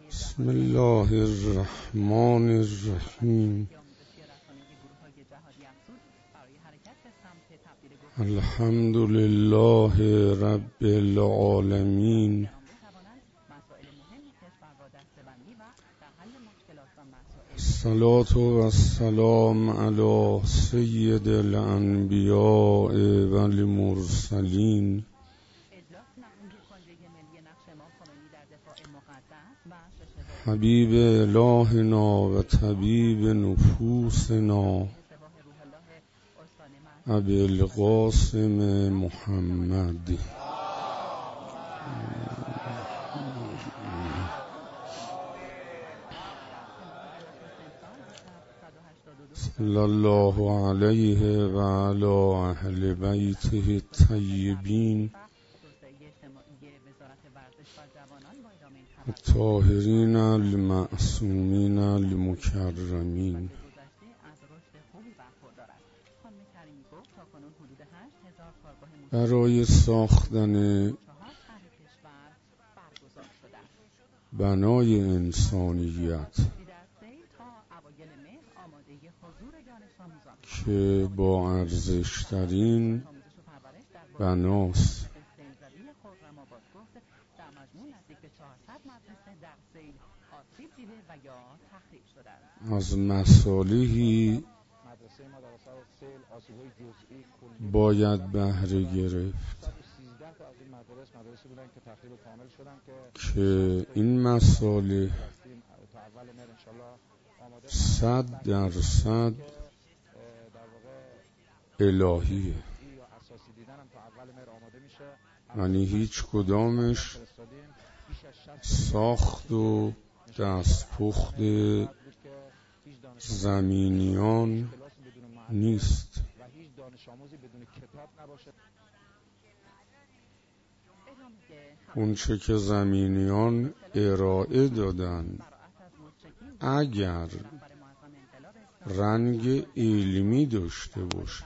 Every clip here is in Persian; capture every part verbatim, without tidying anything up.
بسم الله الرحمن الرحیم. الحمد لله رب العالمین. الصلاة والسلام علی سید الانبیاء والمرسلین حبیب الهنا و طبیب نفوسنا ابی القاسم محمد. صلی الله علیه و علی اهل بیته الطیبین الطاهرین المعصومین المکرمین. برای ساختن بنای انسانیت که با ارزشترین بناست، از مصالحی باید بهره گرفت که این مصالح صد درصد الهیه، یعنی هیچ کدامش ساخت و دستپخت زمینیان نیست. اون چه که زمینیان ارائه دادن اگر رنگ علمی داشته باشه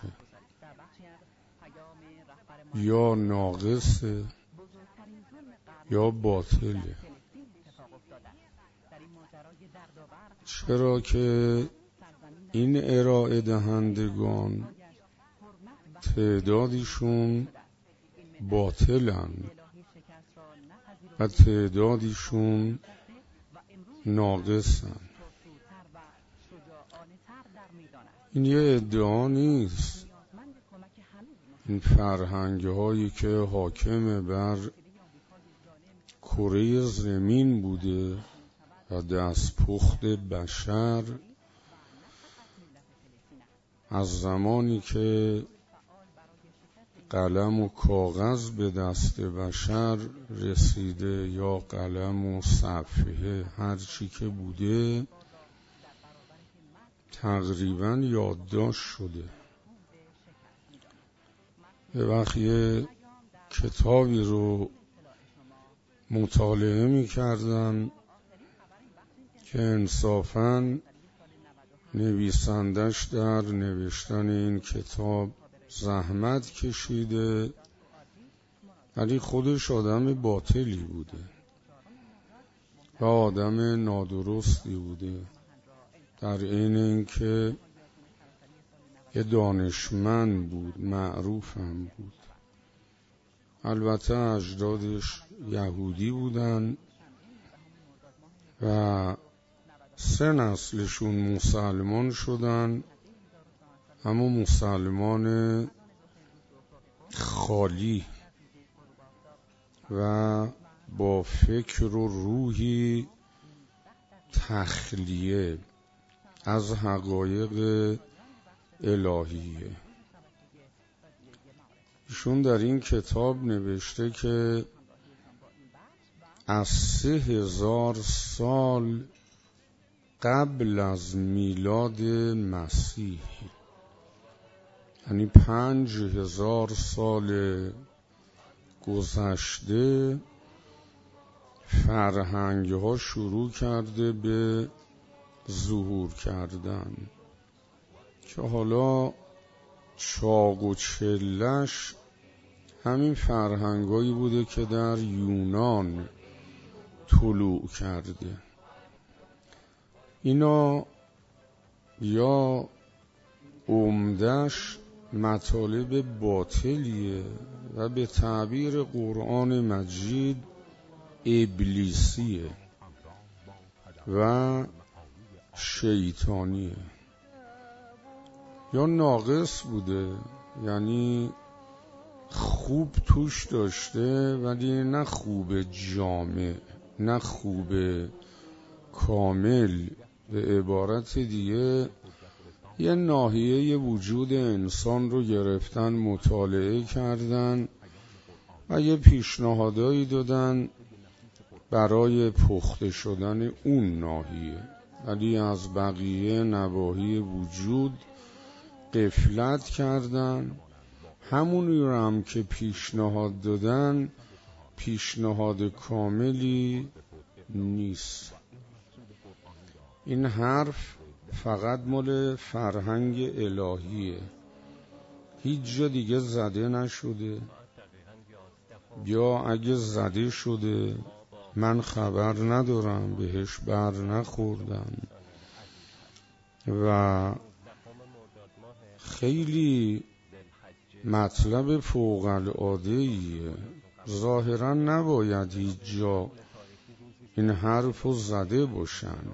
یا ناقصه یا باطله. چرا که این ارائه دهندگان تعدادیشون باطلن و تعدادیشون ناقصن. این یه ادعا نیست. این فرهنگ هایی که حاکم بر کره زمین بوده و دستپخت بشر از زمانی که قلم و کاغذ به دست بشر رسیده یا قلم و صفحه هر چی که بوده تقریبا یادداشت شده. یه وقت یه کتابی رو مطالعه می کردم که انصافاً نویسندش در نوشتن این کتاب زحمت کشیده، ولی خودش آدم باطلی بوده و آدم نادرستی بوده، در عین اینکه یه دانشمند بود، معروفم بود. البته اجدادش یهودی بودن و سه نسلشون مسلمان شدن، اما مسلمان خالی و با فکر و روحی تخلیه از حقایق الهیه. ایشون در این کتاب نوشته که از سه هزار سال قبل از میلاد مسیح، یعنی پنج هزار سال گذشته، فرهنگ ها شروع کرده به ظهور کردن که حالا چاق و چلش همین فرهنگایی بوده که در یونان طلوع کرده. اینا یا عمدش مطالب باطلیه و به تعبیر قرآن مجید ابلیسیه و شیطانیه، یا ناقص بوده، یعنی خوب توش داشته ولی نه خوب جامع، نه خوب کامل. به عبارت دیگه یه ناحیه وجود انسان رو گرفتن، مطالعه کردن و یه پیشنهادایی دادن برای پخته شدن اون ناحیه، ولی از بقیه نواحی وجود غفلت کردن. همونی رو هم که پیشنهاد دادن پیشنهاد کاملی نیست. این حرف فقط مال فرهنگ الهیه، هیچ جا دیگه زده نشده، یا اگه زده شده من خبر ندارم، بهش بر نخوردم. و خیلی مطلب فوق العاده‌ایه، ظاهرا نباید هیچ جا این حرفو زده باشن.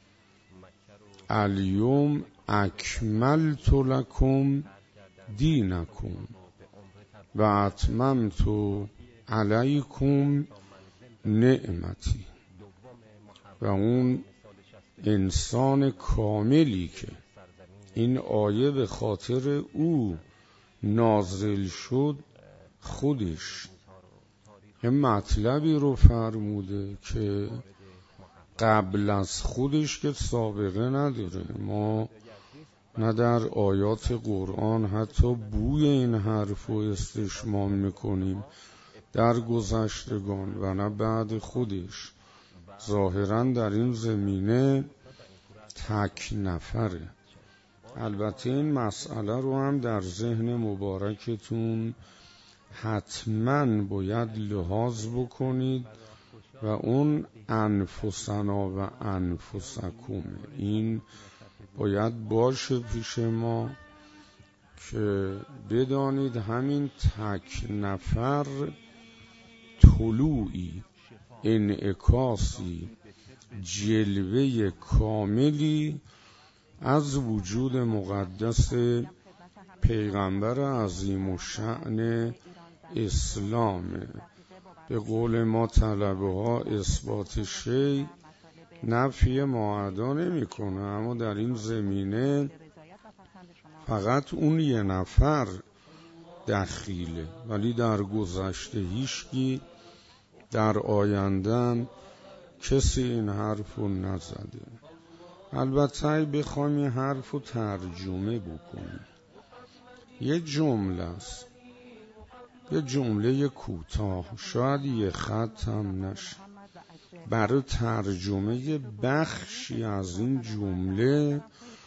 الیوم اکملت لکم دینکم و اتممت علیکم نعمتی. و اون انسان کاملی که این آیه به خاطر او نازل شد، خودش یه مطلبی رو فرموده که قبل از خودش که سابقه نداره. ما نه در آیات قرآن حتی بوی این حرف رو استشمام میکنیم در گذشتگان و نه بعد خودش. ظاهرا در این زمینه تک نفره. البته این مسئله رو هم در ذهن مبارکتون حتما باید لحاظ بکنید و اون انفسنا و انفسکم، این باید باشه پیش ما که بدانید همین تک نفر طلوعی، انعکاسی، جلوه کاملی از وجود مقدس پیغمبر عظیم الشأن اسلامه. به قول ما طلبه ها اثبات شی نفی معدا نمی کنه، اما در این زمینه فقط اون یه نفر دخیله، ولی در گذشته هیچکی، در آیندن کسی این حرف رو نزده. البته بخوام این حرف رو ترجمه بکنیم، یه جمله است، یه جمله کوتاه، شاید یه خط هم نشه. برای ترجمه بخشی از این جمله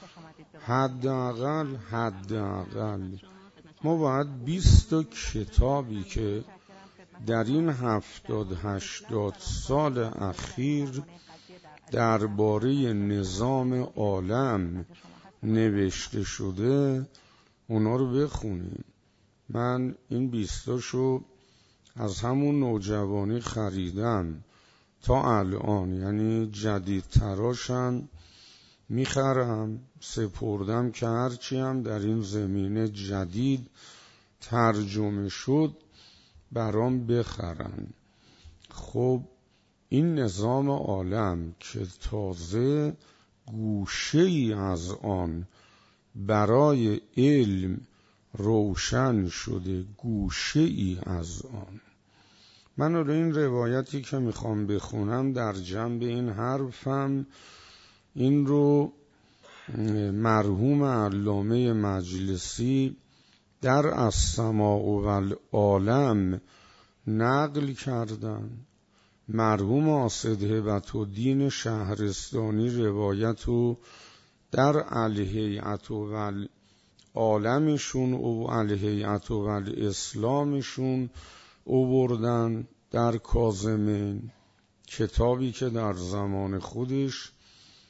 حداقل حداقل ما باید بیست تا کتابی که در این هفتاد هشتاد سال اخیر درباره نظام عالم نوشته شده اونا رو بخونیم. من این بیستاشو از همون نوجوانی خریدم تا الان، یعنی جدید تراشن میخرم، سپردم که هرچی هم در این زمینه جدید ترجمه شد برام بخرن. خب این نظام عالم که تازه گوشه ای از آن برای علم روشن شده، گوشه ای از آن. من رو این روایتی که میخوام بخونم در جنب این حرفم این رو مرحوم علامه مجلسی در السماع والعالم نقل کردن. مرحوم اسد هبت الدین شهرستانی روایت رو در الهیئة والعالمشون و الهیئة والاسلامشون آوردن در کاظمین، کتابی که در زمان خودش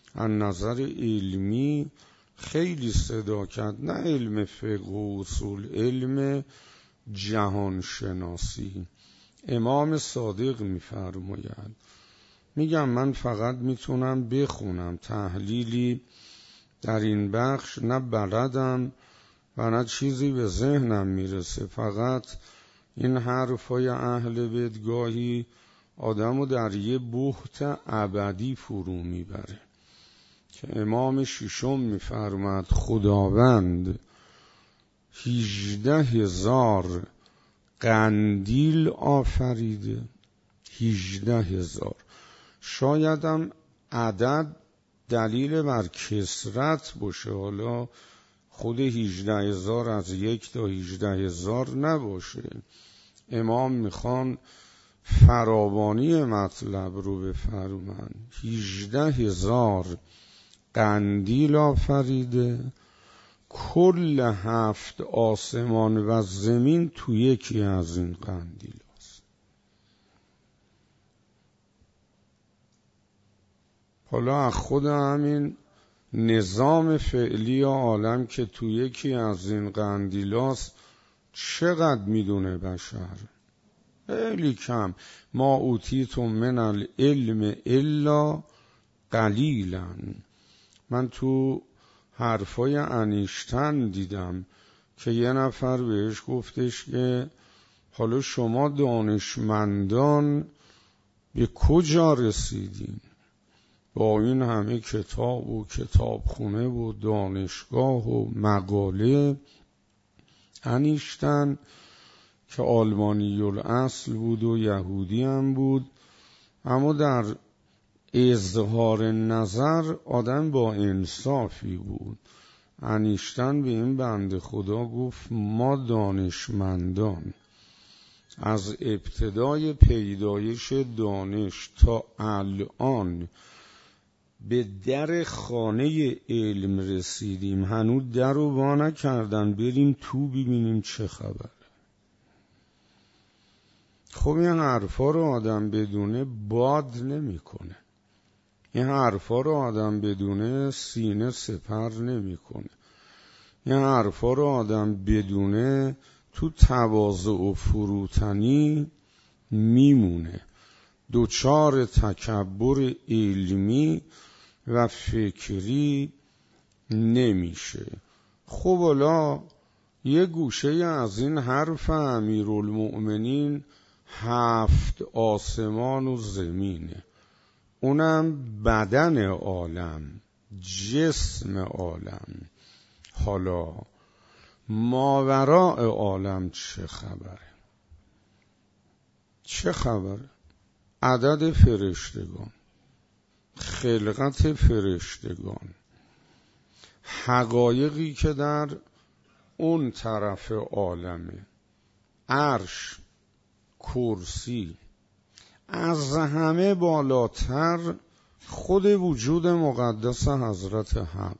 از نظر علمی خیلی صداقت، نه علم فقه و اصول، علم جهان شناسی. امام صادق می‌فرماید، میگم من فقط میتونم بخونم، تحلیلی در این بخش نه بلدم و نه چیزی به ذهنم میرسه. فقط این حرفای اهل بیت گاهی آدمو در یه بحت ابدی فرو میبره که امام ششم میفرماد خداوند هجده هزار قندیل آفریده. هجده هزار. شایدم عدد دلیل بر کثرت باشه، حالا خود هجده هزار از یک تا هجده هزار نباشه. امام میخوان فراوانی مطلب رو بفرمان. هجده هزار قندیل آفریده، کل هفت آسمان و زمین تو یکی از این قندیل است. حالا از خود همین نظام فعلی عالم که تو یکی از این قندیل است چقدر میدونه بشر؟ خیلی کم. ما اوتیتم من العلم الا قلیلا. من تو حرفای انیشتن دیدم که یه نفر بهش گفتش که حالا شما دانشمندان به کجا رسیدین با این همه کتاب و کتابخونه و دانشگاه و مقاله؟ انیشتن که آلمانی الاصل بود و یهودی هم بود، اما در اظهار نظر آدم با انصافی بود. انیشتن به این بنده خدا گفت ما دانشمندان از ابتدای پیدایش دانش تا الان به در خانه علم رسیدیم، هنوز در رو وا نکردن، بریم تو ببینیم چه خبر. خب این حرفا رو آدم بدونه باد نمیکنه. این حرفا رو آدم بدونه سینه سپر نمیکنه. این حرفا رو آدم بدونه تو تواضع و فروتنی میمونه، دوچار تکبر علمی و فکری نمیشه. خب حالا یه گوشه از این حرف امیرالمؤمنین هفت آسمان و زمینه، اونم بدن عالم، جسم عالم. حالا ماوراء عالم چه خبره؟ چه خبره؟ عدد فرشتگان، خلقت فرشتگان، حقایقی که در اون طرف عالمه، عرش، کرسی، از همه بالاتر خود وجود مقدس حضرت حق.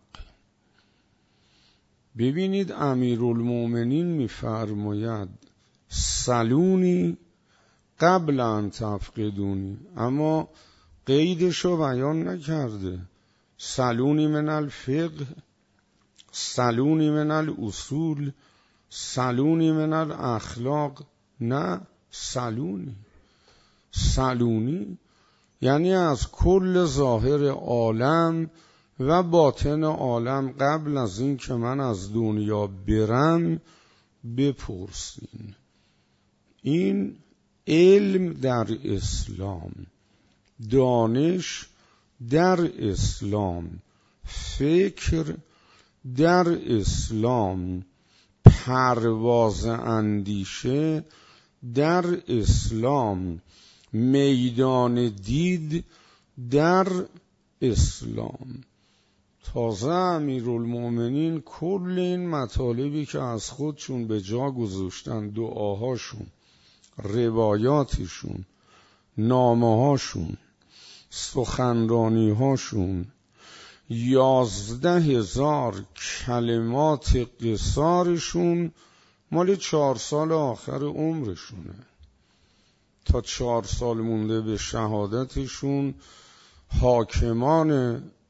ببینید امیرالمؤمنین میفرماید سلونی قبل ان تفقدونی، اما قیدشو بیان نکرده. سلونی من الفقه، سلونی من الاصول، سلونی من الاخلاق، نه سلونی. سلونی یعنی از کل ظاهر عالم و باطن عالم قبل از این که من از دنیا برم بپرسین. این علم در اسلام، دانش در اسلام، فکر در اسلام، پرواز اندیشه در اسلام، میدان دید در اسلام. تازه امیرالمؤمنین کل این مطالبی که از خودشون به جا گذاشتن، دعاهاشون، روایاتشون، نامه‌هاشون، سخنرانی‌هاشون، یازده هزار کلمات قصارشون مال چهار سال آخر عمرشونه. تا چهار سال مونده به شهادتشون حاکمان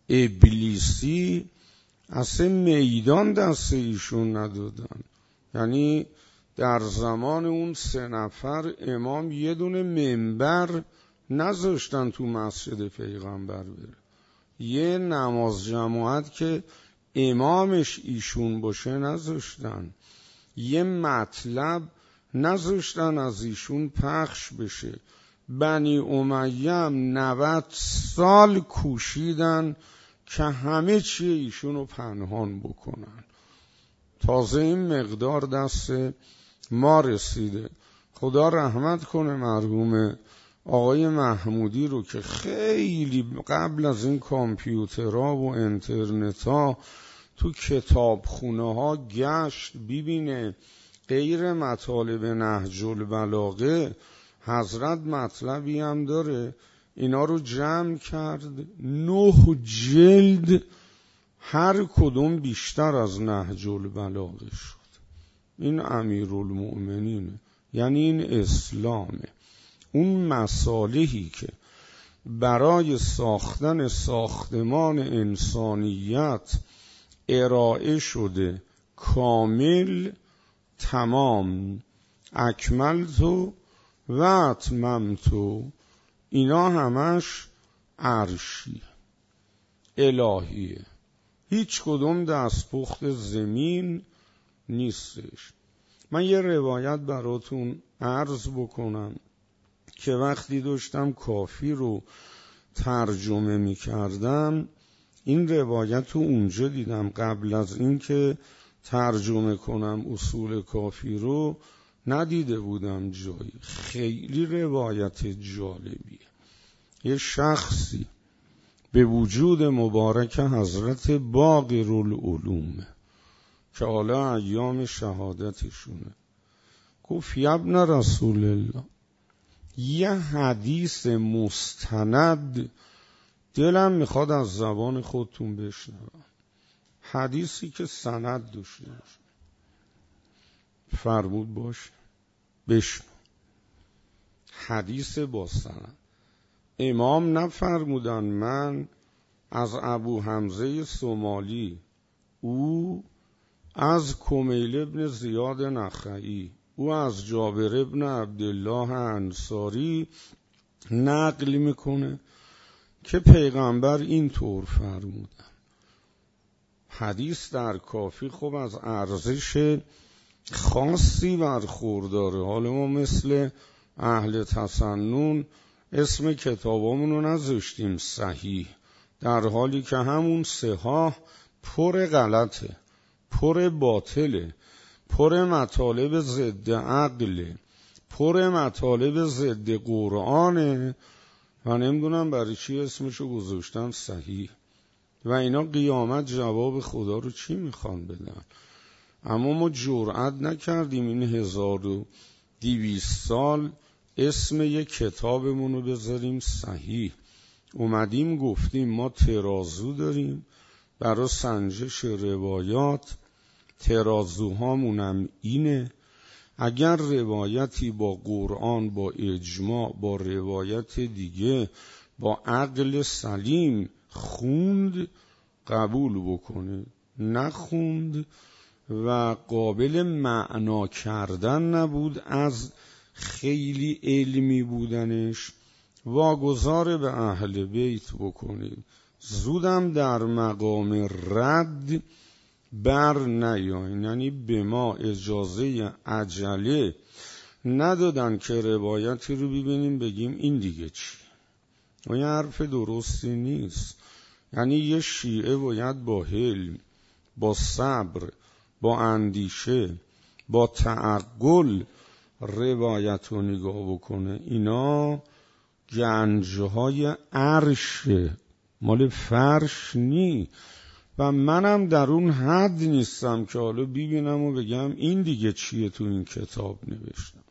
ابلیسی اصلا میدان دست ایشون ندادن. یعنی در زمان اون سه نفر امام یه دونه منبر نذاشتن تو مسجد پیغمبر بره، یه نماز جماعت که امامش ایشون باشه نذاشتن، یه مطلب نذاشتن از ایشون پخش بشه. بنی امیه هم نود سال کوشیدن که همه چی ایشونو پنهان بکنن. تازه این مقدار دست ما رسیده. خدا رحمت کنه مرحوم آقای محمودی رو که خیلی قبل از این کامپیوترها و اینترنت‌ها تو کتابخونه ها گشت ببینه غیر مطالب نهج البلاغه حضرت مطلبی هم داره، اینا رو جمع کرد، نه جلد، هر کدوم بیشتر از نهج البلاغه شد. این امیرالمؤمنینه، یعنی این اسلامه. اون مصالحی که برای ساختن ساختمان انسانیت ارائه شده کامل، تمام، اکملتو و اتممتو، اینا همش عرشی الهیه، هیچ کدوم دستپخت زمین نیستش. من یه روایت براتون عرض بکنم که وقتی داشتم کافی رو ترجمه می کردم این روایت رو اونجا دیدم. قبل از این که ترجمه کنم اصول کافی رو ندیده بودم جایی. خیلی روایت جالبیه. یه شخصی به وجود مبارک حضرت باقرالعلوم که حالا ایام شهادتشونه گفت یا ابن رسول الله، یه حدیث مستند دلم میخواد از زبان خودتون بشنوم، حدیثی که سند داشته باشه. فرمود باشه بشنو. حدیث با سند. امام نفرمودن من از ابو حمزه سومالی، او از کمیل ابن زیاد نخعی، او از جابر ابن عبدالله انصاری نقل میکنه که پیغمبر این طور فرمودن. حدیث در کافی خب از ارزش خاصی برخورداره. حالا ما مثل اهل تسنن اسم کتابامون رو نذاشتیم صحیح، در حالی که همون صحاح پر غلطه، پر باطله، پر مطالب ضد عقله، پر مطالب ضد قرآنه و نمیدونم برای چی اسمشو گذاشتن صحیح. و اینا قیامت جواب خدا رو چی میخوان بدن؟ اما ما جرأت نکردیم این هزار و دویست سال اسم یک کتابمون رو بذاریم صحیح. اومدیم گفتیم ما ترازو داریم برای سنجش روایات، ترازوهامونم اینه. اگر روایتی با قرآن، با اجماع، با روایت دیگه، با عقل سلیم خوند قبول بکنه، نخوند و قابل معنا کردن نبود از خیلی علمی بودنش، واگذار به اهل بیت بکنید. زودم در مقام رد بر نیاین، یعنی به ما اجازه عجله ندادن که روایتی رو ببینیم بگیم این دیگه چی. و این حرف درستی نیست. یعنی یه شیعه باید با حلم، با صبر، با اندیشه، با تعقل روایت رو نگاه بکنه. اینا گنجهای عرشه، مال فرش نی. و منم در اون حد نیستم که حالا ببینم و بگم این دیگه چیه تو این کتاب نوشتم.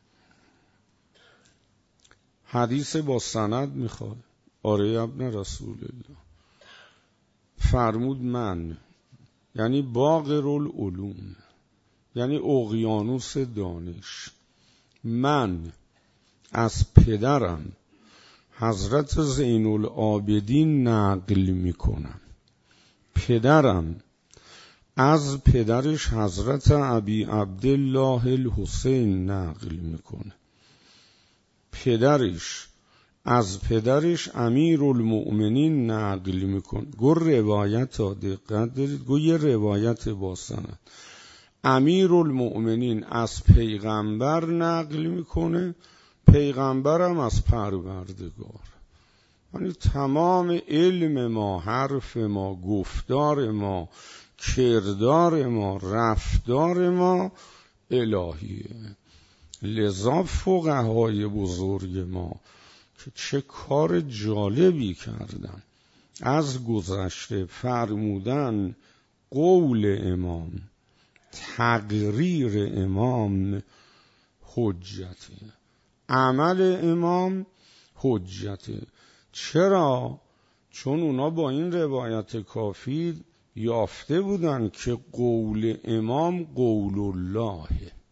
حدیث با سند میخواد. آره ابن رسول الله. فرمود من، یعنی باقرالعلوم، یعنی اقیانوس دانش، من از پدرم حضرت زین العابدین نقل میکنم. پدرم از پدرش حضرت ابی عبدالله الحسین نقل میکنه. پدرش از پدرش امیر المؤمنین نقل میکنه. گو روایت ها دقت دارید، گو یه روایت با سند. امیر المؤمنین از پیغمبر نقل میکنه، پیغمبرم از پروردگار. یعنی تمام علم ما، حرف ما، گفتار ما، کردار ما، رفتار ما الهیه. لذا فقهای بزرگ ما که چه کار جالبی کردن از گذشته فرمودن قول امام، تقریر امام حجته، عمل امام حجته. چرا؟ چون اونا با این روایت کافی یافته بودن که قول امام قول الله،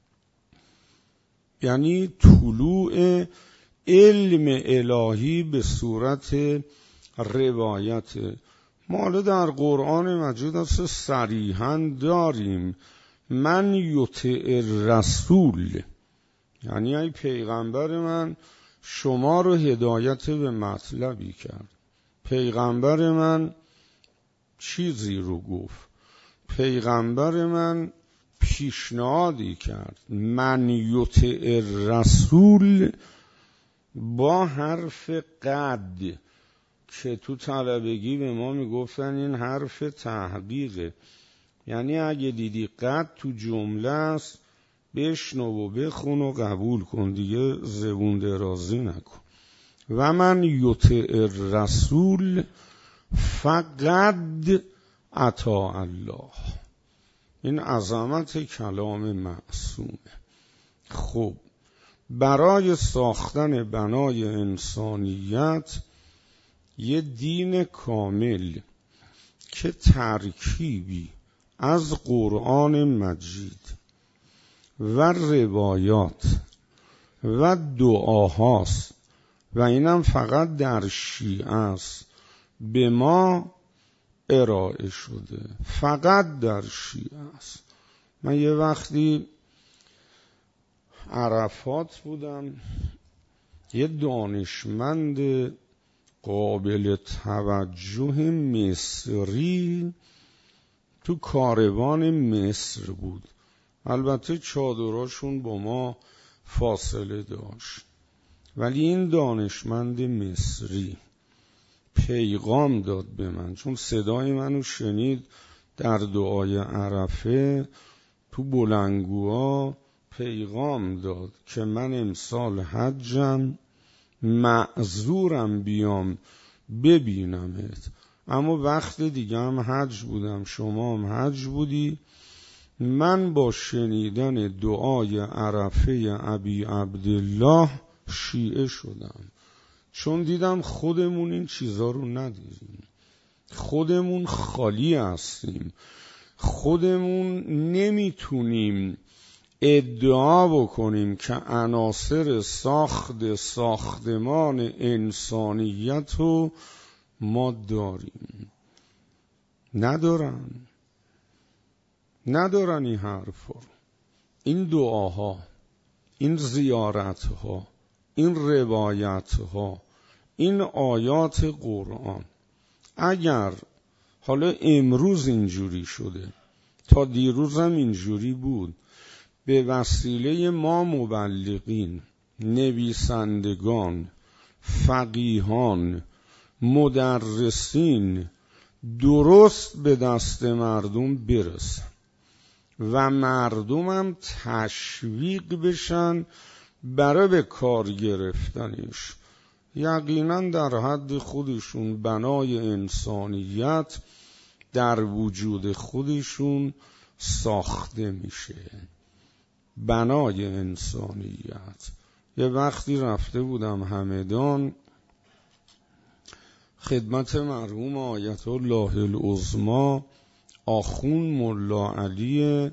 یعنی طلوع علم الهی به صورت روایت. ما در قرآن مجید است صریحاً داریم من یطع الرسول، یعنی ای پیغمبر من شما رو هدایت به مطلبی کرد. پیغمبر من چیزی رو گفت، پیغمبر من پیشنهادی کرد. من یطع الرسول با حرف قد که تو طلبگی به ما میگفتن این حرف تحقیقه، یعنی اگه دیدی قد تو جمله است بشنو و بخون و قبول کن، دیگه زبون درازی نکن. و من یطع الرسول فقد اطاع الله. این عظمت کلام معصومه. خب برای ساختن بنای انسانیت یه دین کامل که ترکیبی از قرآن مجید و روایات و دعاهاست و اینم فقط در شیعه است به ما ارائه شده، فقط در شیعه است. من یه وقتی عرفات بودم، یه دانشمند قابل توجه مصری تو کاروان مصر بود. البته چادراشون با ما فاصله داشت، ولی این دانشمند مصری پیغام داد به من، چون صدای منو شنید در دعای عرفه تو بلندگوها پیغام داد که من امسال حجم، معذورم بیام ببینمت، اما وقت دیگه هم حج بودم، شما هم حج بودی. من با شنیدن دعای عرفه ابی عبدالله شیعه شدم، چون دیدم خودمون این چیزا رو نداریم، خودمون خالی هستیم، خودمون نمیتونیم ادعا بکنیم که عناصر ساخت ساختمان انسانیت رو ما داریم. ندارن ندارن این حرفا، این دعاها، این زیارتها، این روایتها، این آیات قرآن. اگر حالا امروز اینجوری شده، تا دیروز هم اینجوری بود، به وسیله ما مبلغین، نویسندگان، فقیهان، مدرسین درست به دست مردم برسن و مردم هم تشویق بشن برای به کار گرفتنش، یقینا در حد خودشون بنای انسانیت در وجود خودشون ساخته میشه. بنای انسانیت. یه وقتی رفته بودم همدان خدمت مرحوم آیت الله العظمی آخون ملا علی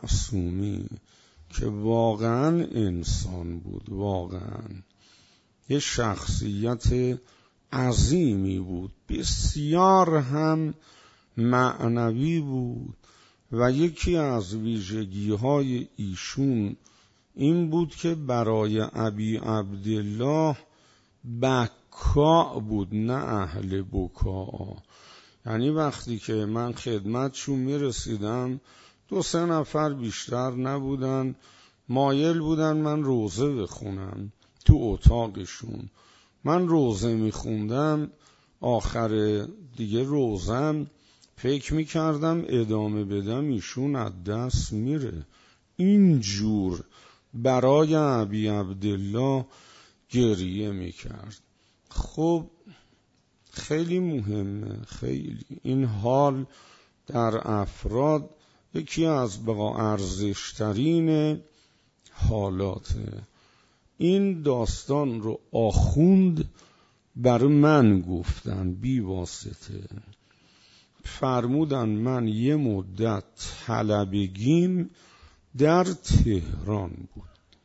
معصومی که واقعا انسان بود، واقعا یه شخصیت عظیمی بود، بسیار هم معنوی بود و یکی از ویژگی‌های ایشون این بود که برای ابی عبدالله بکا بود، نه اهل بکا. یعنی وقتی که من خدمتشون میرسیدم دو سه نفر بیشتر نبودن، مایل بودن من روزه بخونم تو اتاقشون. من روزه میخوندم، آخر دیگه روزم فکر میکردم ادامه بدم ایشون از دست میره. اینجور برای ابی عبدالله گریه میکرد. خب خیلی مهمه، خیلی این حال در افراد یکی از با ارزشترین حالاته. این داستان رو آخوند بر من گفتن بی واسطه، فرمودن من یه مدت طلبگیم در تهران بود،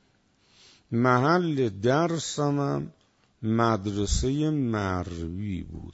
محل درسم مدرسه مروی بود،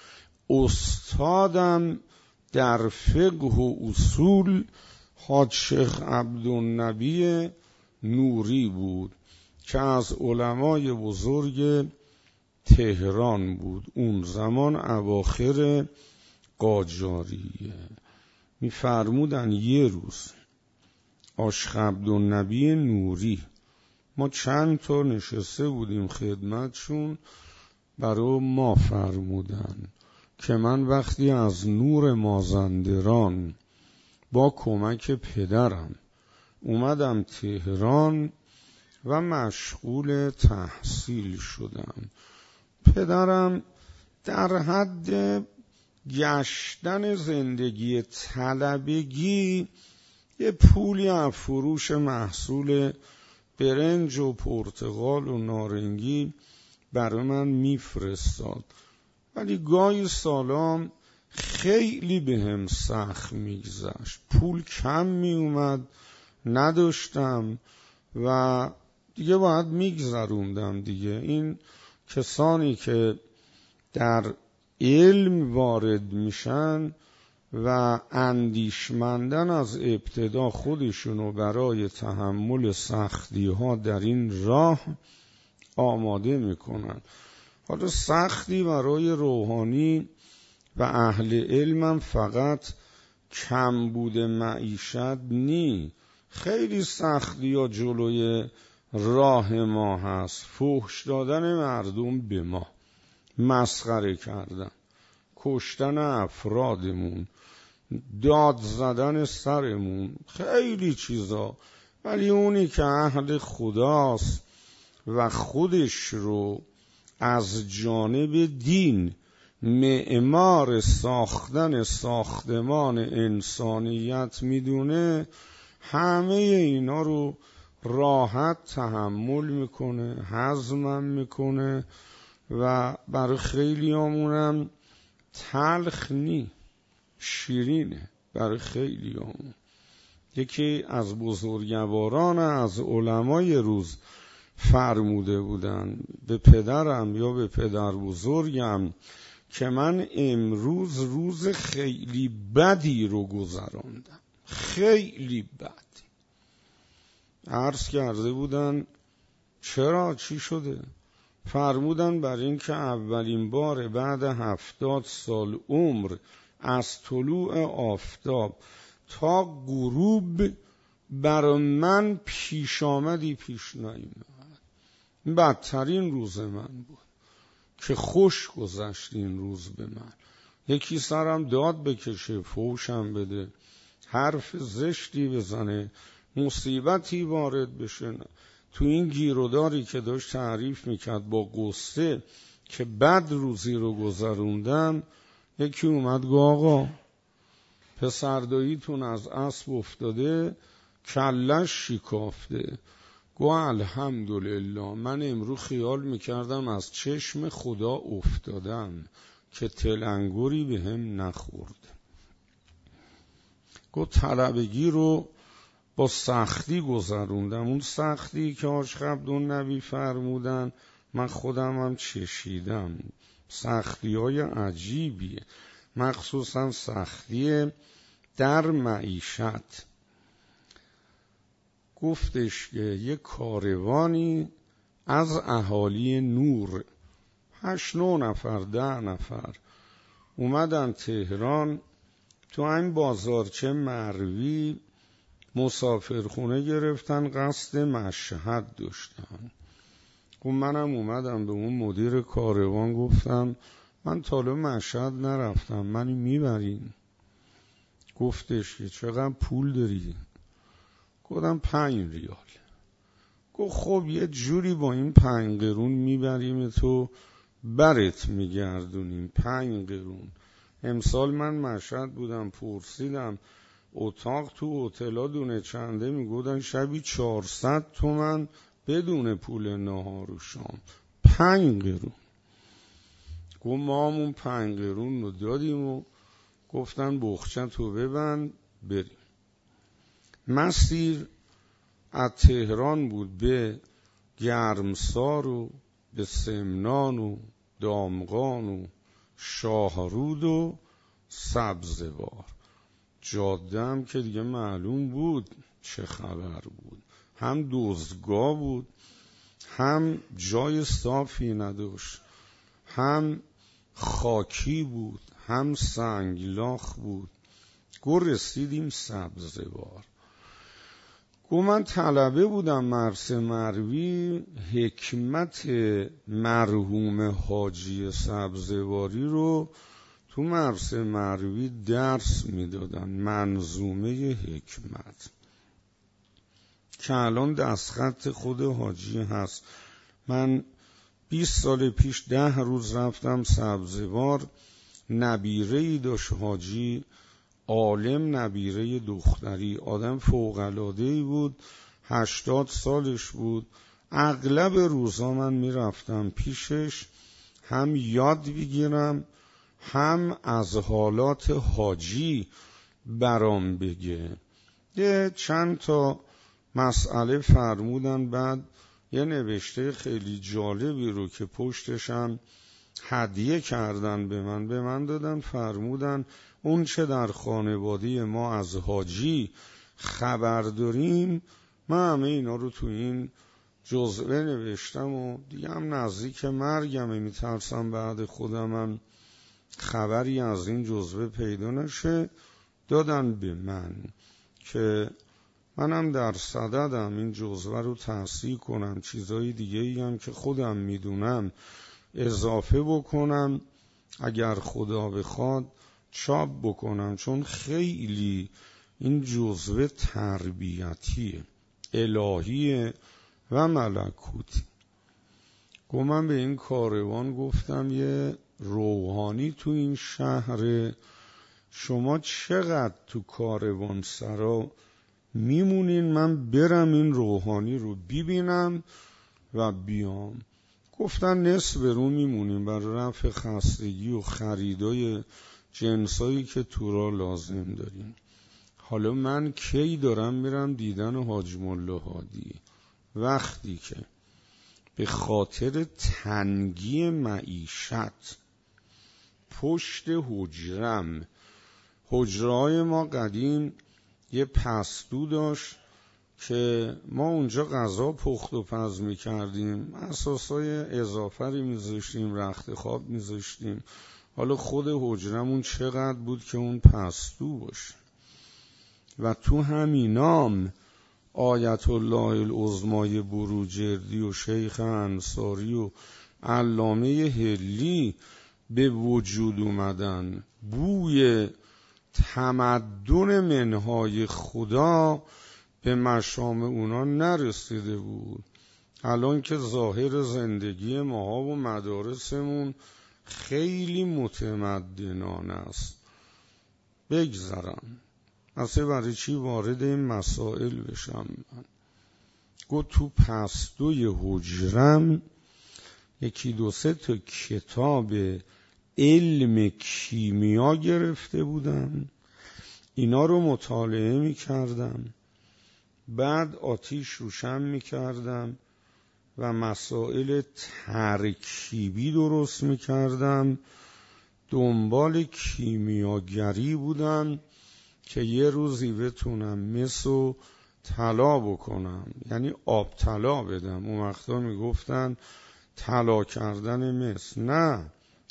استادم در فقه و اصول حاج شیخ عبدالنبی نوری بود که از علمای بزرگ تهران بود، اون زمان اواخر قاجاریه. می‌فرمودن یه روز عاشق عبدالنبی نوری، ما چند تا نشسته بودیم خدمتشون، برای ما فرمودن که من وقتی از نور مازندران با کمک پدرم اومدم تهران و مشغول تحصیل شدم، پدرم در حد گشتن زندگی طلبگی یه پولی از فروش محصول برنج و پرتقال و نارنگی برای من میفرستاد، ولی گاهی سالام خیلی بهم سخت میگذشت، پول کم میومد، نداشتم و دیگه باید میگذروندم دیگه. این کسانی که در علم وارد میشن و اندیشمندن از ابتدا خودشونو برای تحمل سختی ها در این راه آماده میکنن. حالا سختی برای روحانی و اهل علمم فقط کمبود معیشت نی، خیلی سختی ها جلوی راه ما هست، فحش دادن مردم به ما، مسخره کردن، کشتن افرادمون، داد زدن سرمون، خیلی چیزا. ولی اونی که اهل خداست و خودش رو از جانب دین معمار ساختن ساختمان انسانیت میدونه، همه اینا رو راحت تحمل میکنه، هضمم میکنه و برای خیلی همونم تلخ نی، شیرینه برای خیلی همون. یکی از بزرگواران از علمای روز فرموده بودن به پدرم یا به پدر بزرگم که من امروز روز خیلی بدی رو گذراندم، خیلی بد. عرض کرده بودن چرا، چی شده؟ فرمودن بر این که اولین بار بعد هفتاد سال عمر از طلوع آفتاب تا غروب بر من پیش آمدی پیش نیامد. بدترین روز من بود که خوش گذشت این روز به من. یکی سرم داد بکشه، فوشم بده، حرف زشتی بزنه، مصیبتی وارد بشه. تو این گیروداری که داشت تعریف میکرد با قصه که بد روزی رو گذروندم، یکی اومد گفت آقا پسرداییتون از اسب افتاده، کلش شکافته. گفت الحمدلله، من امروز خیال میکردم از چشم خدا افتادم که تلنگوری به هم نخورد. گفت طلبگی رو با سختی گذروندم. اون سختی که عاشق عبدالنبی فرمودن من خودم هم چشیدم، سختی های عجیبیه، مخصوصا سختی در معیشت. گفتش که یک کاروانی از اهالی نور، هشت نه نفر ده نفر اومدن تهران، تو این بازارچه مروی مسافرخونه گرفتن، قصد مشهد داشتن. و منم اومدم به اون مدیر کاروان گفتم من تا حالا مشهد نرفتم، منو میبرین؟ گفتش که چقدر پول داری؟ گفتم پنج ریال. گفت خب یه جوری با این پنج قرون میبریم تو برت میگردونیم. پنج قرون. امسال من مشهد بودم، پرسیدم اتاق تو هتل‌ها دونه چنده؟ میگفتن شبی چهارصد تومن بدون پول نهار و شام. پنج قرون. گفت ما همون پنج قرون رو دادیم و گفتن بخچه تو ببند بریم. مسیر از تهران بود به گرمسار و به سمنان و دامغان و شاهرود و سبزوار. جاده هم که دیگه معلوم بود چه خبر بود، هم دزدگاه بود، هم جای صافی نداشت، هم خاکی بود، هم سنگلاخ بود. گو رسیدیم سبزوار. گو من طلبه بودم مرسه مروی، حکمت مرحوم حاجی سبزواری رو تو مرسه مروی درس میدادن، منظومه حکمت که الان دستخط خود حاجی هست. من بیست سال پیش ده روز رفتم سبزوار، نبیره‌ای داشت حاجی، عالم، نبیره دختری، آدم فوق‌العاده‌ای بود، هشتاد سالش بود. اغلب روزا من میرفتم پیشش، هم یاد بگیرم هم از حالات حاجی برام بگه. یه چند تا مسئله فرمودن، بعد یه نوشته خیلی جالبی رو که پشتشم هدیه کردن به من به من دادن، فرمودن اون چه در خانواده ما از حاجی خبر داریم من همه اینا رو تو این جزوه نوشتم و دیگه هم نزدیک مرگمه، میترسم بعد خودم هم خبری از این جزوه پیدا نشه. دادن به من که منم در صددم این جزوه رو تصحیح کنم، چیزای دیگه ای هم که خودم میدونم اضافه بکنم، اگر خدا بخواد چاپ بکنم، چون خیلی این جزوه تربیتیه، الهیه و ملکوتی. گفتم من به این کاروان گفتم یه روحانی تو این شهر، شما چقدر تو کاروان سرا میمونین من برم این روحانی رو ببینم و بیام؟ گفتن نصف رو میمونیم برای رفع خستگی و خریدای جنسایی که تو را لازم داریم. حالا من کی دارم میرم دیدن حاج ملا هادی؟ وقتی که به خاطر تنگی معیشت پشت حجرم، حجرهای ما قدیم یه پستو داشت که ما اونجا غذا پخت و پز میکردیم، اساسای اضافری میذاشتیم، رخت خواب میذاشتیم. حالا خود حجرمون چقدر بود که اون پستو باشه. و تو همینام آیت الله العظمای بروجردی و شیخ انصاری و علامه حلی به وجود اومدن. بوی تمدن منهای خدا به مشام اونا نرسیده بود. الان که ظاهر زندگی ماها و مدارسمون خیلی متمدنانه است. بگذرم اصلا برای چی وارد این مسائل بشم؟ من گفت تو پستوی حجرم یکی دو سه تا کتاب علم کیمیا گرفته بودم، اینا رو مطالعه می کردم، بعد آتیش روشن می کردم و مسائل ترکیبی درست میکردم. دنبال کیمیاگری بودم که یه روزی بتونم مس و طلا بکنم، یعنی آب طلا بدم. اون وقتا میگفتن طلا کردن مس، نه،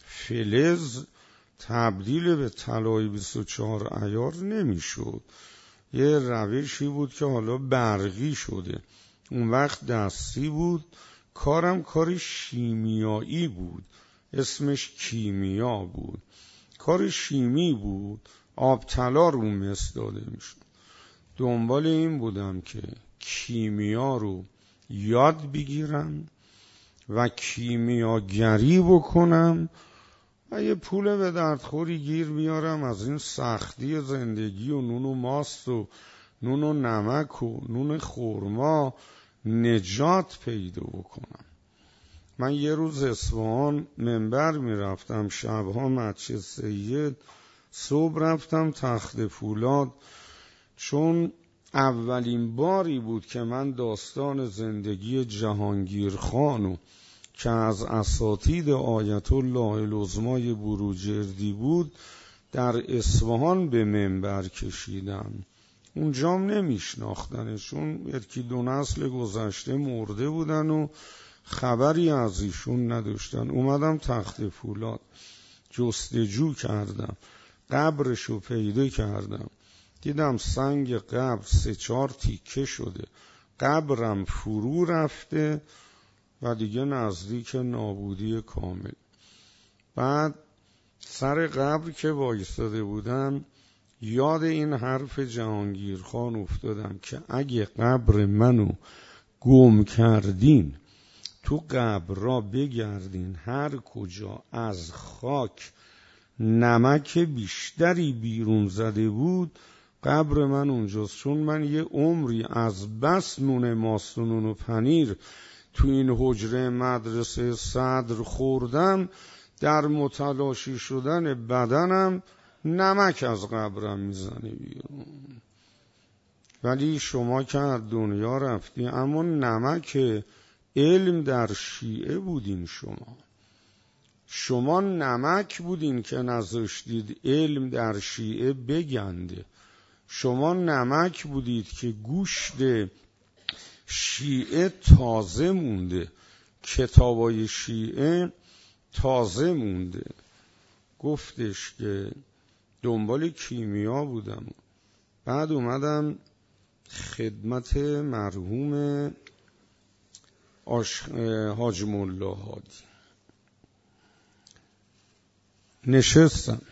فلز تبدیل به طلای بیست و چهار عیار نمیشد. یه روشی بود که حالا برقی شده، اون وقت دستی بود. کارم کار شیمیایی بود، اسمش کیمیا بود، کار شیمی بود. آب طلا رو مس داده میشد. دنبال این بودم که کیمیا رو یاد بگیرم و کیمیاگری بکنم و یه پول به دردخوری گیر بیارم، از این سختی زندگی و نون و ماست و نون و نمک و نون خرما نجات پیدا بکنم. من یه روز اصفهان منبر میرفتم، شبها مسجد سید، صبح رفتم تخت فولاد، چون اولین باری بود که من داستان زندگی جهانگیر خانو که از اساتید آیت الله العظمای بروجردی بود در اصفهان به منبر کشیدم. اونجام نمیشناختنشون، یکی دو نسل گذشته مرده بودن و خبری از ایشون نداشتن. اومدم تخت فولاد جستجو کردم، قبرشو پیدا کردم، دیدم سنگ قبر سه چهار تیکه شده، قبرم فرو رفته و دیگه نزدیک نابودی کامل. بعد سر قبر که وایستاده بودم یاد این حرف جهانگیر خان افتادم که اگه قبر منو گم کردین تو قبر را بگردین، هر کجا از خاک نمک بیشتری بیرون زده بود قبر من اونجاست. چون من یه عمری از بس نون ماست و نون و پنیر تو این حجره مدرسه صدر خوردم، در متلاشی شدن بدنم نمک از قبرم میزنه بیرون. ولی شما که از دنیا رفتی، اما نمک علم در شیعه بودین. شما شما نمک بودین که نذاشتید علم در شیعه بگنده. شما نمک بودید که گوشت شیعه تازه مونده، کتابای شیعه تازه مونده. گفتش که دنبال کیمیا بودم. بعد اومدم خدمت مرحوم حاج مولا هادی نشستم.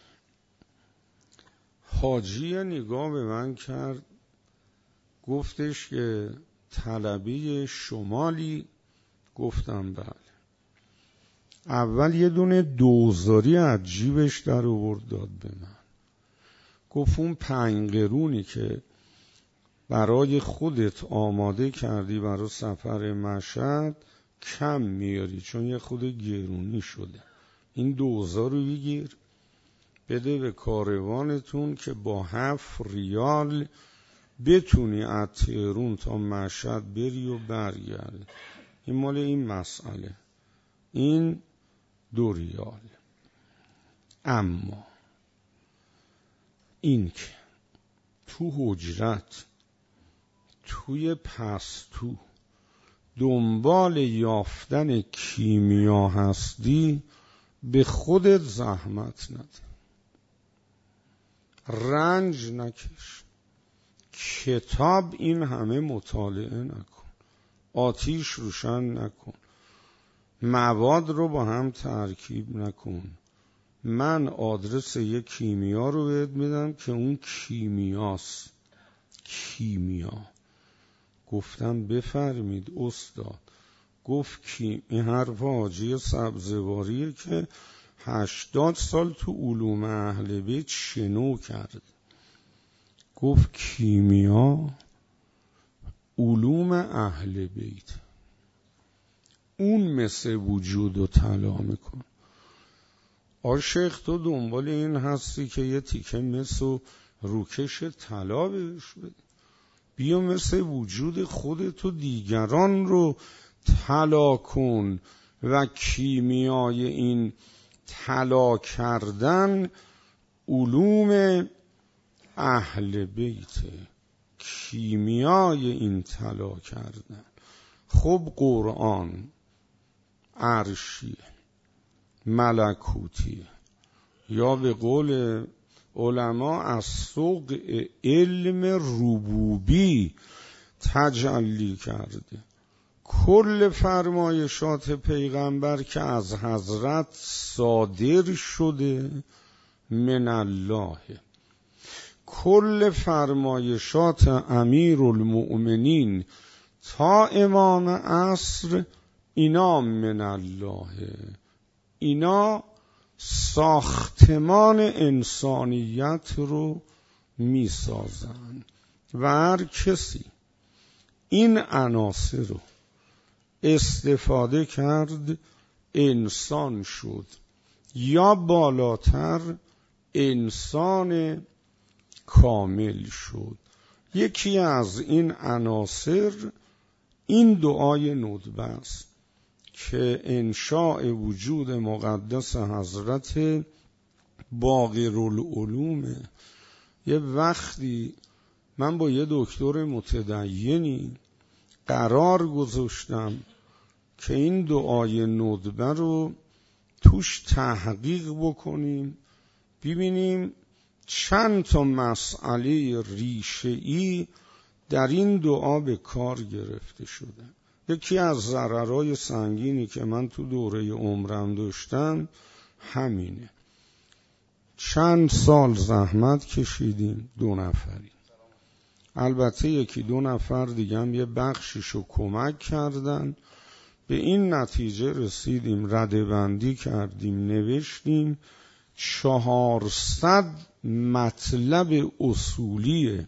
حاجی نگاه به من کرد، گفتش که طلبه شمالی؟ گفتم بله. اول یه دونه دوزاری از جیبش در آورد داد به من، گفت اون پنج قرونی که برای خودت آماده کردی برای سفر مشهد کم میاری چون یه خود گرونی شده، این دوزار رو بگیر بده به کاروانتون که با هفت ریال بتونی از تهران تا مشهد بری و برگردی. این مال این مسئله، این دو ریال. اما این که تو حجرت توی پستو دنبال یافتن کیمیا هستی، به خودت زحمت نده، رنج نکش، کتاب این همه مطالعه نکن، آتیش روشن نکن، مواد رو با هم ترکیب نکن. من آدرس یک کیمیا رو بهت میدم که اون کیمیاست. کیمیا. گفتم بفرمید استاد. گفت کی؟ این حرف حاجی سبزواریه که هشتاد سال تو علوم اهل بیت شنو کرد. گفت کیمیا علوم اهل بیت، اون مثل وجود و طلا میکن. آشیخ تو دنبال این هستی که یه تیکه مثل و روکش طلا بهش بده؟ بیا مثل وجود خودت و دیگران رو طلا کن و کیمیای این طلا کردن علوم اهل بیت، کیمیای این طلا کردن. خب قرآن عرشی ملکوتی، یا به قول علما از سوق علم ربوبی تجلی کرده. کل فرمایشات پیغمبر که از حضرت صادر شده من الله، کل فرمایشات امیرالمؤمنین تا امام عصر اینا من الله، اینا ساختمان انسانیت رو می سازن و هر کسی این عناصر رو استفاده کرد انسان شد، یا بالاتر انسان کامل شد. یکی از این عناصر این دعای ندبه است که انشاء وجود مقدس حضرت باقرالعلومه. یه وقتی من با یه دکتر متدینی قرار گذاشتم که این دعای ندبه رو توش تحقیق بکنیم، ببینیم چند تا مسئله ریشه‌ای در این دعا به کار گرفته شده. یکی از ضررهای سنگینی که من تو دوره عمرم داشتم همینه. چند سال زحمت کشیدیم، دو نفری، البته یکی دو نفر دیگه هم یه بخشیشو کمک کردن، به این نتیجه رسیدیم، ردبندی کردیم، نوشتیم چهارصد مطلب اصولی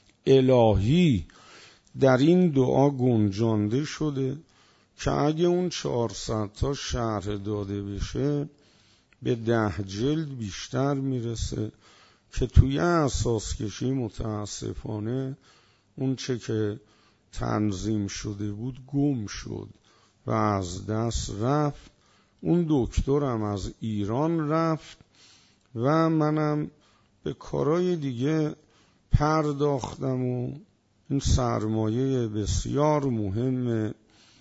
الهی در این دعا گنجانده شده که اگه اون چهارصد تا شرح داده بشه به ده جلد بیشتر میرسه که توی اساس کشی متاسفانه اون چه که تنظیم شده بود گم شد و از دست رفت. اون دکترم از ایران رفت و منم به کارهای دیگه پرداختم و این سرمایه بسیار مهم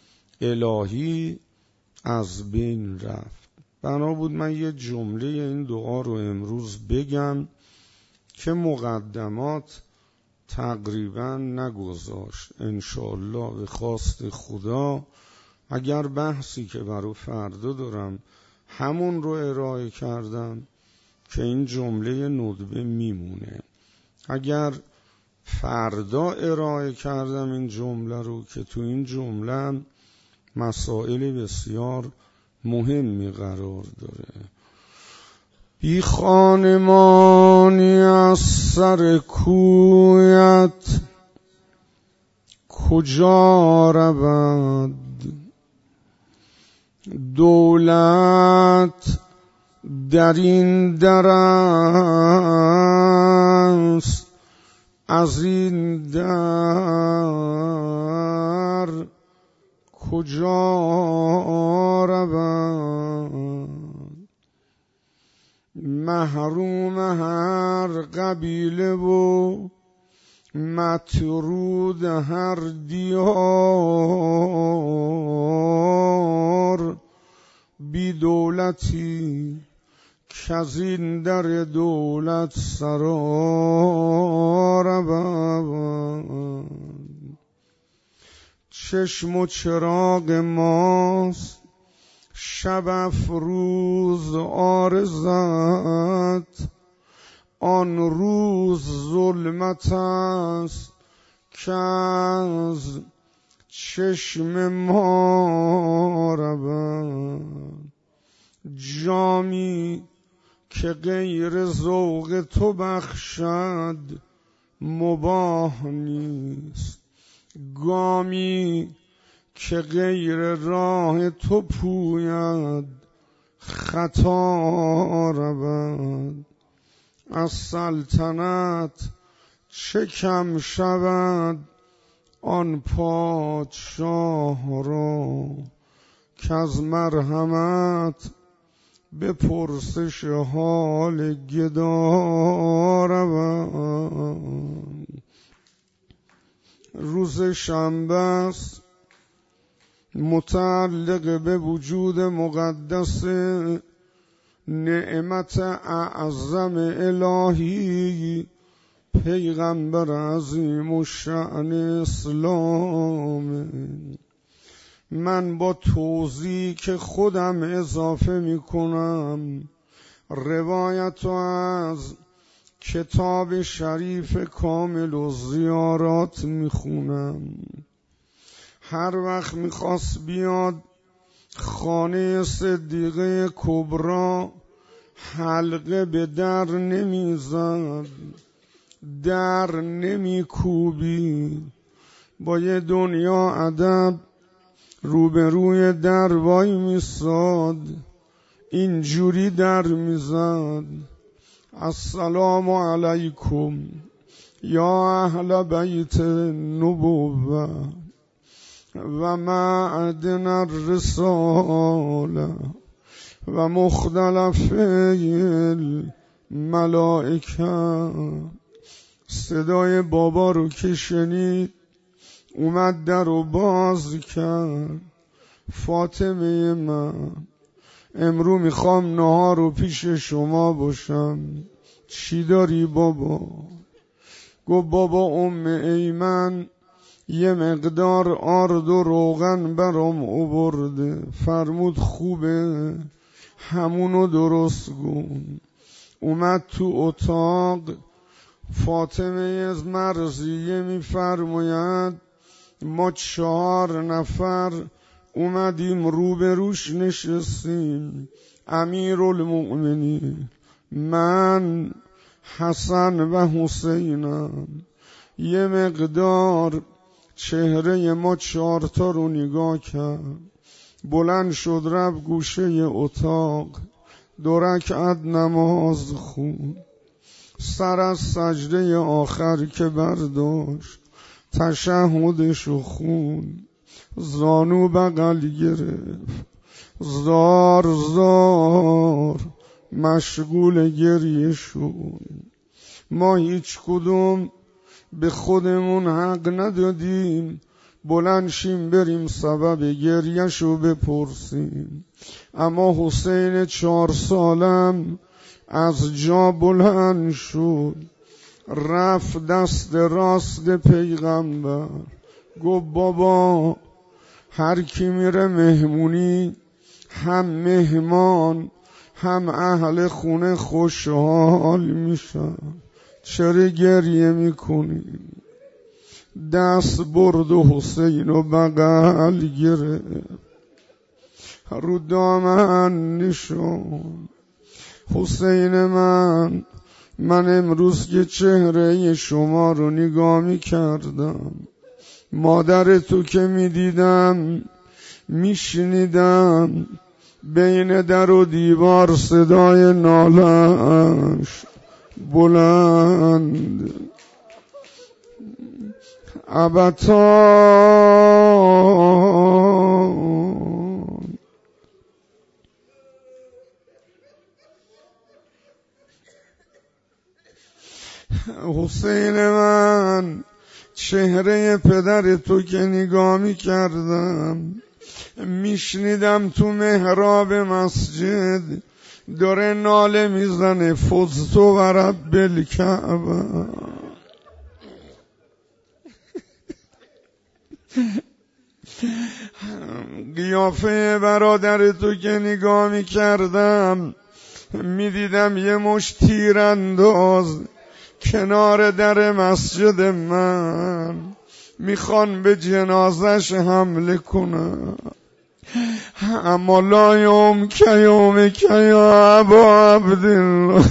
الهی از بین رفت. بنا بود من یه جمله این دعا رو امروز بگم که مقدمات تقریبا نگذاشت. انشاءالله به خواست خدا اگر بحثی که برای فردا دارم همون رو ارائه کردم که این جمله ندبه میمونه، اگر فردا ارائه کردم این جمله رو که تو این جمله مسائل بسیار مهمی قرار داره. بی خانمانی از سر کویت کجا رود، دولت در این در است، از این در کجا رود، محروم هر قبیله و مطرود هر دیار، بی دولتی کزین در دولت سرا رود، چشم و چراغ ماست شب افروز آرزت، آن روز ظلمت است که از چشم ما رود، جامی که غیر ذوق تو بخشد مباح نیست، گامی که غیر راه تو پوید خطا رود، از سلطنت چه کم شود آن پادشاه را که از مرحمت به پرسش حال گدا روم. روز شنبه است، متعلق به وجود مقدس نعمت اعظم الهی پیغمبر عظیم الشأن اسلام. من با توضیح که خودم اضافه می کنم روایت از کتاب شریف کامل و زیارات می خونم. هر وقت می خواست بیاد خانه صدیقه کبرا حلقه به در نمی زد، در نمی کوبید، با یه دنیا ادب روبروی در وای میستاد، اینجوری در میزد: السلام علیکم یا اهل بیت النبوة و معدن الرساله و مختلف الملائکه. صدای بابا رو که شنید اومد در رو باز کرد: فاطمه من، امرو میخوام نهار رو پیش شما باشم، چی داری بابا؟ گفت بابا ام ایمن یه مقدار آرد و روغن برام آورده، فرمود خوبه، همونو درست کن. اومد تو اتاق. فاطمه از مرضیه میفرماید ما چهار نفر اومدیم روبروش نشستیم، امیرالمؤمنین، من، حسن و حسینم. یه مقدار چهره ما چهارتا رو نگاه کرد، بلند شد رفت گوشه اتاق، دو رکعت نماز خوند. سر از سجده آخر که برداشت تشهدشو خوند، زانو بغل گرفت، زار زار مشغول گریه شد. ما هیچ کدوم به خودمون حق ندادیم بلند شیم بریم سبب گریهشو بپرسیم. اما حسین چهار سالم از جا بلند شد، رفت دست راست پیغمبر، گفت بابا هر کی میره مهمونی هم مهمان هم اهل خونه خوشحال میشن، چرا گریه میکنی؟ دست برد و حسین و بغل گرفت، رو دامن نشون. حسین من، من امروز که چهره شما رو نگاه می کردم، مادر تو که می دیدم، می شنیدم بین در و دیوار صدای نالش بلند: ابتان. حسین من، چهره پدر تو که نگاه می کردم، می شنیدم تو محراب مسجد داره ناله میزنه: فزت و رب الکعبه. قیافه برادر تو که نگاه می کردم، می دیدم یه مشت تیرانداز کنار در مسجد من میخوان به جنازش حمله کنن. اما لا یوم که یوم که یا ابا عبدالله.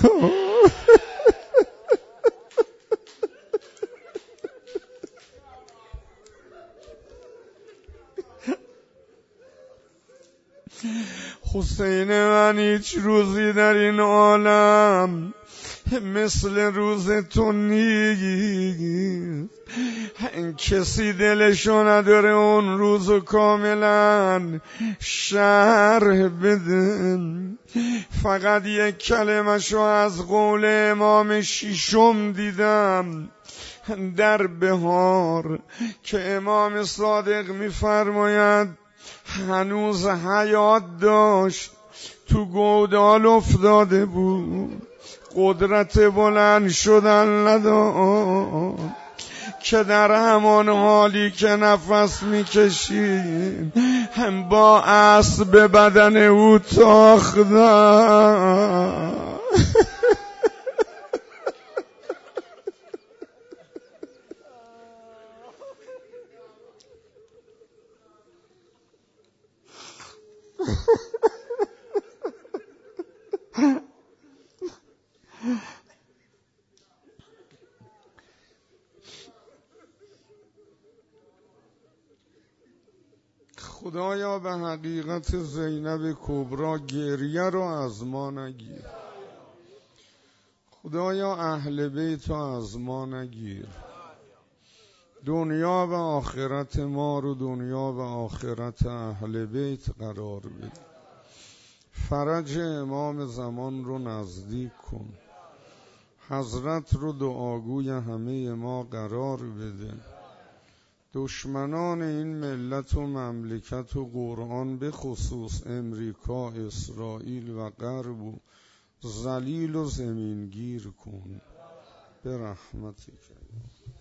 حسین من هیچ روزی در این عالم مثل روز تو نیست. کسی دلشو نداره اون روزو کاملا شرح بده. فقط یک کلمشو از قول امام شیشم دیدم در بهار که امام صادق میفرماید هنوز حیات داشت، تو گودال افتاده بود، قدرت بلند شدن نداشت، که در همان حالی که نفس میکشید هم با اسب بدن او تاختن. خدایا به حقیقت زینب کبرا گریه رو از ما نگیر. خدایا اهل بیت رو از ما نگیر. دنیا و آخرت ما رو دنیا و آخرت اهل بیت قرار بده. فرج امام زمان رو نزدیک کن. حضرت رو دعاگوی همه ما قرار بده. دشمنان این ملت و مملکت و قرآن به خصوص امریکا، اسرائیل و غرب و ذلیل و زمینگیر کن به رحمتک.